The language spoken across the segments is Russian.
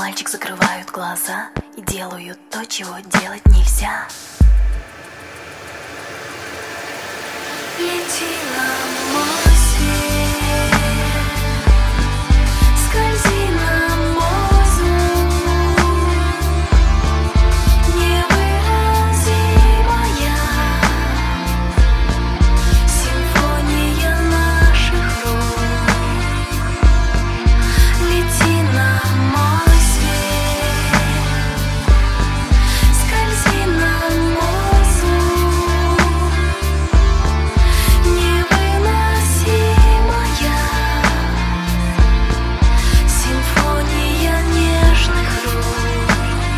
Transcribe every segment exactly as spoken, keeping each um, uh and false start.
мальчик закрывают глаза и делают то, чего делать нельзя. Лети на мой свет, скользи на мой звук, невыразимая симфония наших рук. Лети на мой свет, скользи на мой звук, невыносимая симфония нежных рук.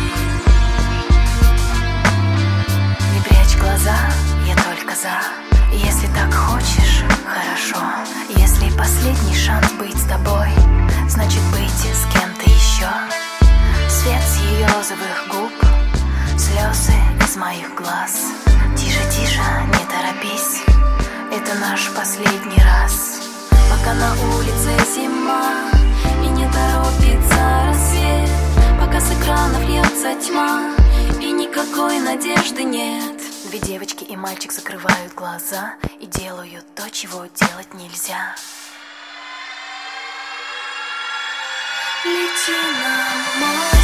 Не прячь глаза, я только за. Если так хочешь, хорошо. Если последний шанс быть с тобой, значит быть с кем-то еще. Свет с ее розовых губ, слезы из моих глаз. Тише, тише, не торопись, это наш последний раз. Пока на улице зима и не торопится рассвет, пока с экранов льется тьма и никакой надежды нет. Две девочки и мальчик закрывают глаза и делают то, чего делать нельзя. Лети на мой